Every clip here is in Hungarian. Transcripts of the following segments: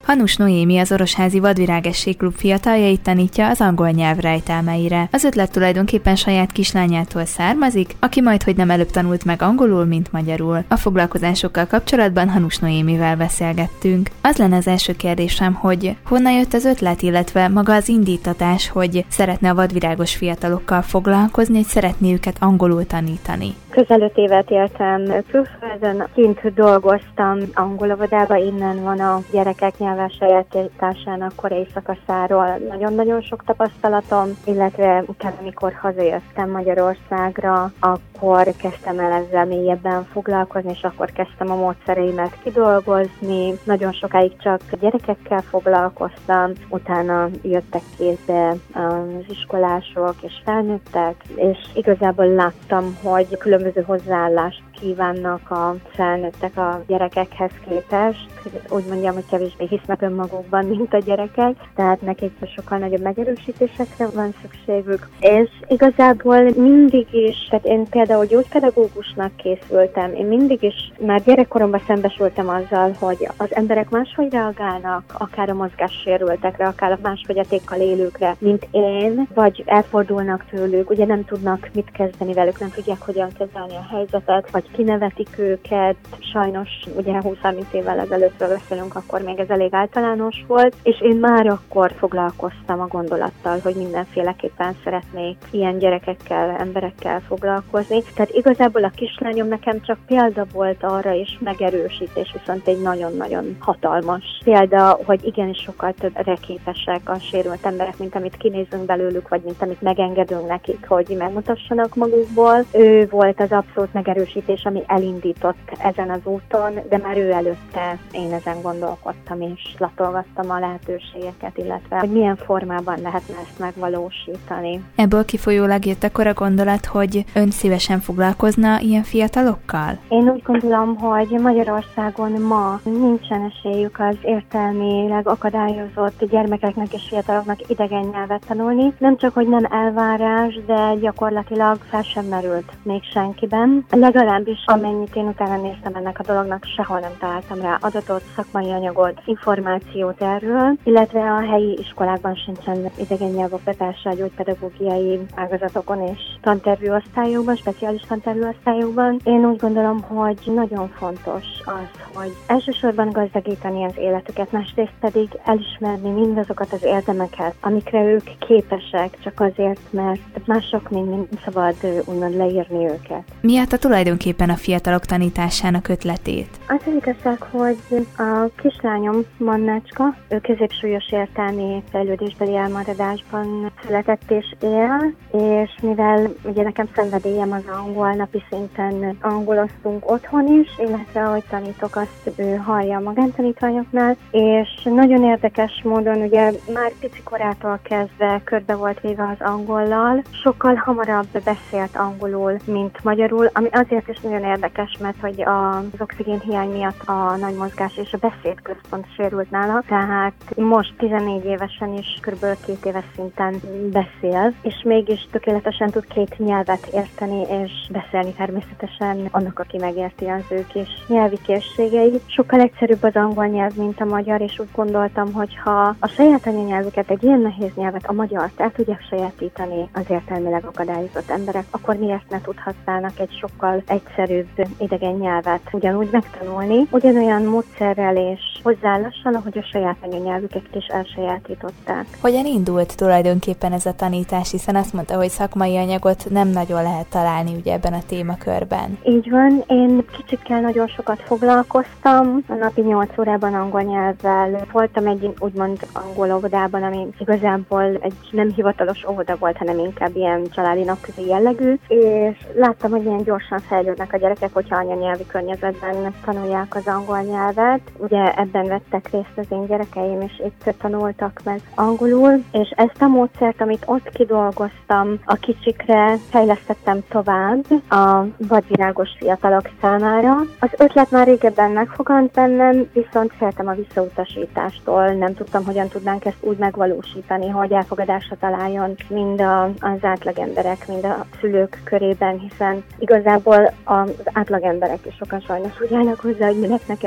Hanus Noémi, az Orosházi Vadvirágesség Klub fiataljait tanítja az angol nyelv rejtelmeire. Az ötlet tulajdonképpen saját kislányától származik, aki majdhogy nem előbb tanult meg angolul, mint magyarul. A foglalkozásokkal kapcsolatban Hanus Noémivel beszélgettünk. Az lenne az első kérdésem, hogy honnan jött az ötlet, illetve maga az indítatás, hogy szeretne a vadvirágos fiatalokkal foglalkozni, hogy szeretné őket angolul tanítani. Közel 5 évet éltem külföldön, kint dolgoztam angol óvodában, innen van a gyerekek nyelves sajátításának korai szakaszáról nagyon-nagyon sok tapasztalatom, illetve utána, amikor hazajöttem Magyarországra, akkor kezdtem el ezzel mélyebben foglalkozni, és akkor kezdtem a módszereimet kidolgozni. Nagyon sokáig csak gyerekekkel foglalkoztam, utána jöttek kézbe az iskolások és felnőttek, és igazából láttam, hogy különböző hozzáállást kívánnak a felnőttek a gyerekekhez képest. Úgy mondjam, hogy kevésbé hisznek önmagukban, mint a gyerekek, tehát nekik sokkal nagyobb megerősítésekre van szükségük. És igazából mindig is, tehát én például gyógypedagógusnak készültem, én mindig is már gyerekkoromban szembesültem azzal, hogy az emberek máshogy reagálnak, akár a mozgássérültekre, akár a más fogyatékkal élőkre, mint én, vagy elfordulnak tőlük, ugye nem tudnak mit kezdeni velük, nem tudják, hogyan kezelni a helyzetet, vagy kinevetik őket. Sajnos ugye 20-30 évvel ezelőttről beszélünk, akkor még ez elég általános volt, és én már akkor foglalkoztam a gondolattal, hogy mindenféleképpen szeretnék ilyen gyerekekkel, emberekkel foglalkozni. Tehát igazából a kislányom nekem csak példa volt arra, és megerősítés, viszont egy nagyon-nagyon hatalmas példa, hogy igenis sokkal többre képesek a sérült emberek, mint amit kinézünk belőlük, vagy mint amit megengedünk nekik, hogy megmutassanak magukból. Ő volt az abszolút megerősítés, ami elindított ezen az úton, de már ő előtte én ezen gondolkodtam, és latolgattam a lehetőségeket, illetve hogy milyen formában lehetne ezt megvalósítani. Ebből kifolyólag jött akkor a gondolat, hogy ön szívesen foglalkozna ilyen fiatalokkal? Én úgy gondolom, hogy Magyarországon ma nincsen esélyük az értelmileg akadályozott gyermekeknek és fiataloknak idegen nyelvet tanulni. Nem csak, hogy nem elvárás, de gyakorlatilag fel sem merült még senkiben. Legalábbis amennyit én utána néztem ennek a dolognak, sehol nem találtam rá adatot, szakmai anyagot, információt erről, illetve a helyi iskolákban sincsen idegen nyelvoktatása, gyógypedagógiai ágazatokon és tantervű osztályokban, speciális tantervű osztályokban. Én úgy gondolom, hogy nagyon fontos az, hogy elsősorban gazdagítani az életüket, másrészt pedig elismerni mindazokat az érdemeket, amikre ők képesek, csak azért, mert mások nem szabad úgymond leírni őket. Mi adta tulajdonképpen a fiatalok tanításának ötletét? Az igazság, hogy a kislányom, Mannácska, ő középsúlyos értelmi fejlődésbeli elmaradásban született és él, és mivel ugye nekem szenvedélyem az angol, napi szinten angoloztunk otthon is, illetve ahogy tanítok, azt ő hallja a magántanítványoknál, és nagyon érdekes módon ugye már pici korától kezdve körbe volt véve az angollal, sokkal hamarabb beszélt angolul, mint magyarul, ami azért is nagyon érdekes, mert hogy az oxigén hiány miatt a nagy mozgás és a beszédközpont sérült nála, tehát most 14 évesen is kb. 2 éves szinten beszél, és mégis tökéletesen tud 2 nyelvet érteni és beszélni természetesen annak, aki megérti az ő kis nyelvi készségeit. Sokkal egyszerűbb az angol nyelv, mint a magyar, és úgy gondoltam, hogy ha a saját anyanyelvüket, egy ilyen nehéz nyelvet, a magyart el tudják sajátítani az értelmileg akadályozott emberek, akkor miért ne tudhatnának egy sokkal egyszerűbb idegen nyelvet ugyanúgy megtanulni, ugyanolyan módszerrel és hozzáállással, ahogy a saját anyanyelvüket is elsajátították. Hogyan indult tulajdonképpen ez a tanítás, hiszen azt mondta, hogy szakmai anyagot nem nagyon lehet találni ugye ebben a témakörben. Így van, én kicsikkel nagyon sokat foglalkoztam, a napi 8 órában angol nyelvvel. Voltam egy úgymond angol óvodában, ami igazából egy nem hivatalos óvoda volt, hanem inkább ilyen családi napközi jellegű, és láttam, hogy milyen gyorsan fejlődnek a gyerekek, hogyha anyanyelvi környezetben tanulják az angol nyelvet. Ugye ebben vettek részt az én gyerekeim, és itt tanultak meg angolul, és ezt a módszert, amit ott kidolgoztam, a kicsikre fejlesztettem tovább a vadvirágos fiatalok számára. Az ötlet már régebben megfogant bennem, viszont féltem a visszautasítástól. Nem tudtam, hogyan tudnánk ezt úgy megvalósítani, hogy elfogadásra találjon mind az átlagemberek, mind a szülők körében, hiszen igazából az átlagemberek is sokan sajnos úgy állnak hozzá, hogy minek nekem egy idegen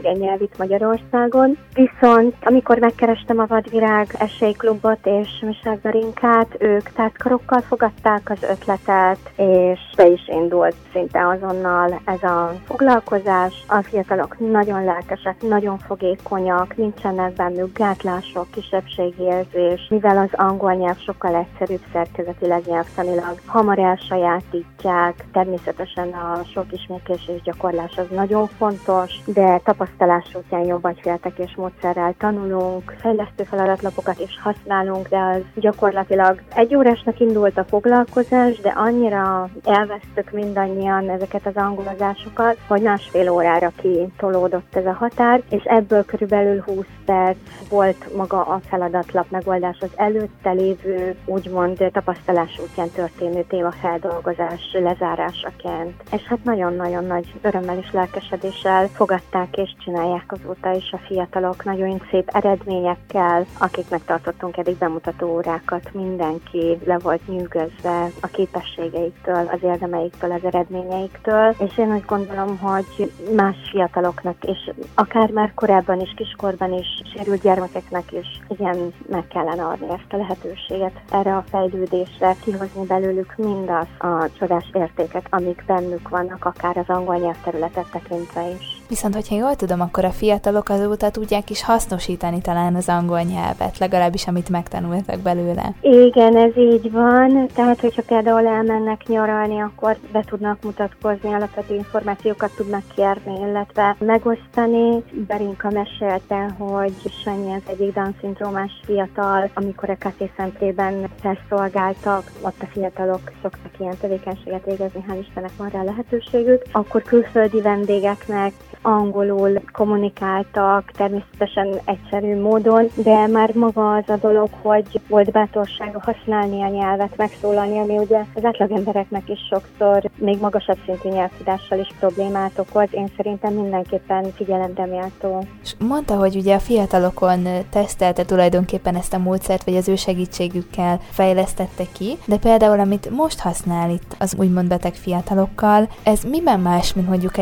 idegen nyelv itt Magyarországon. Viszont amikor megkerestem a Vadvirág Esélyklubot és Misák Darinkát, ők tártkarokkal fogadták az ötletet, és be is indult szinte azonnal ez a foglalkozás. A fiatalok nagyon lelkesek, nagyon fogékonyak, nincsenek bennük gátlások, kisebbségi érzés, mivel az angol nyelv sokkal egyszerűbb szerkezetileg, nyelvtanilag, hamar elsajátítják. Természetesen a sok ismétlés és gyakorlás az nagyon fontos, de tapasztalás útján jobb agyféltekés módszerrel tanulunk, fejlesztő feladatlapokat is használunk, de az gyakorlatilag 1 órásnak indult a foglalkozás, de annyira elvesztük mindannyian ezeket az angolozásokat, hogy 1,5 órára kitolódott ez a határ, és ebből körülbelül 20 perc volt maga a feladatlap megoldás, az előtte lévő, úgymond tapasztalás útján történő témafeldolgozás lezárásaként. És hát nagyon-nagyon nagy örömmel és lelkesedéssel fogadták és csinálják azóta is a fiatalok nagyon szép eredményekkel, akik megtartottunk eddig bemutató órákat, mindenki le volt nyűgözve a képességeiktől, az érdemeiktől, az eredményeiktől, és én úgy gondolom, hogy más fiataloknak, és akár már korábban is, kiskorban is, sérült gyermekeknek is igen meg kellene adni ezt a lehetőséget erre a fejlődésre, kihozni belőlük mindaz a csodás értéket, amik bennük vannak, akár az angol nyelvterületet tekintve is. Viszont, hogyha jól tudom, akkor a fiatalok azóta tudják is hasznosítani talán az angol nyelvet, legalábbis amit megtanultak belőle. Igen, ez így van. Tehát, hogyha például elmennek nyaralni, akkor be tudnak mutatkozni, alapvető információkat tudnak kérni, illetve megosztani. Darinka mesélte, hogy Sanyi az egyik Down-szindrómás fiatal, amikor a Café Centrében felszolgáltak, ott a fiatalok szoktak ilyen tevékenységet végezni, hál' Istennek van rá lehetőségük, akkor külföldi vendégeknek angolul kommunikáltak, természetesen egyszerű módon, de már maga az a dolog, hogy volt bátorsága használni a nyelvet, megszólalni, ami ugye az átlagembereknek is sokszor még magasabb szintű nyelvtudással is problémát okoz. Én szerintem mindenképpen figyelemre méltó. És mondta, hogy ugye a fiatalokon tesztelte tulajdonképpen ezt a módszert, vagy az ő segítségükkel fejlesztette ki, de például amit most használ itt az úgymond beteg fiatalokkal, ez miben más, mint mondjuk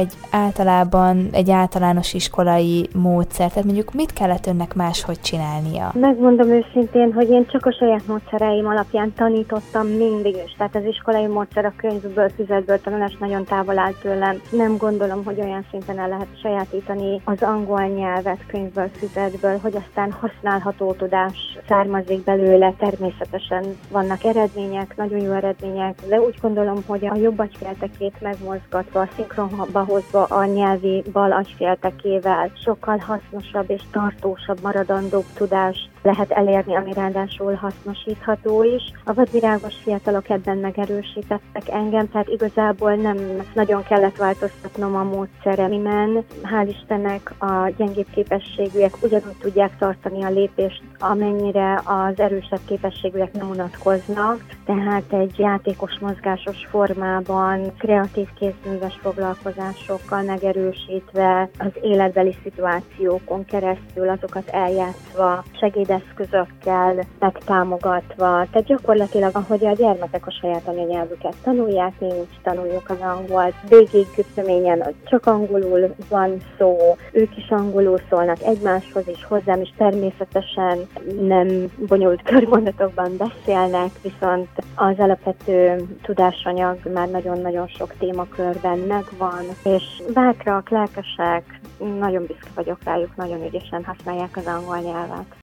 egy általános iskolai módszer? Tehát mondjuk mit kellett önnek máshogy csinálnia? Megmondom őszintén, hogy én csak a saját módszereim alapján tanítottam mindig is. Tehát az iskolai módszer, a könyvből, füzetből tanulás nagyon távol áll tőlem. Nem gondolom, hogy olyan szinten el lehet sajátítani az angol nyelvet könyvből, füzetből, hogy aztán használható tudás származik belőle. Természetesen vannak eredmények, nagyon jó eredmények, de úgy gondolom, hogy a jobb agyféltekét megmozgatva, a szinkronba hozva a nyelvi bal agyféltekével sokkal hasznosabb és tartósabb, maradandóbb tudást lehet elérni, ami ráadásul hasznosítható is. A vadvirágos fiatalok ebben megerősítettek engem, tehát igazából nem nagyon kellett változtatnom a módszeremen. Hál' Istennek a gyengébb képességűek ugyanúgy tudják tartani a lépést, amennyire az erősebb képességűek nem unatkoznak, tehát egy játékos, mozgásos formában, kreatív kézműves foglalkozásokkal megerősítve, az életbeli szituációkon keresztül azokat eljátszva, segédeszközökkel megtámogatva. Tehát gyakorlatilag, ahogy a gyermekek a saját anyanyelvüket tanulják, mi is tanuljuk az angolt. Végig töményen csak angolul van szó, ők is angolul szólnak egymáshoz is, hozzám is természetesen nem bonyolult körmondatokban beszélnek, viszont az alapvető tudásanyag már nagyon-nagyon sok témakörben megvan, és bátrak, lelkesek, nagyon büszke vagyok rájuk, nagyon ügyesen használják az angol nyelvet.